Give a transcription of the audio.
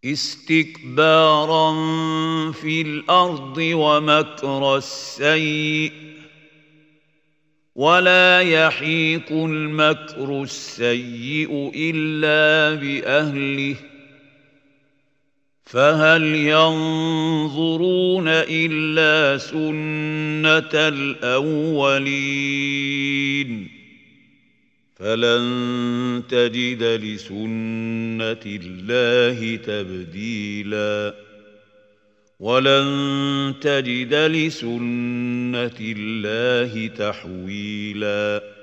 استكبارا في الأرض ومكر السيء ولا يحيق المكر السيء إلا بأهله فهل ينظرون إلا سنة الأولين فلن تجد لسنة الله تبديلا ولن تجد لسنة الله تحويلا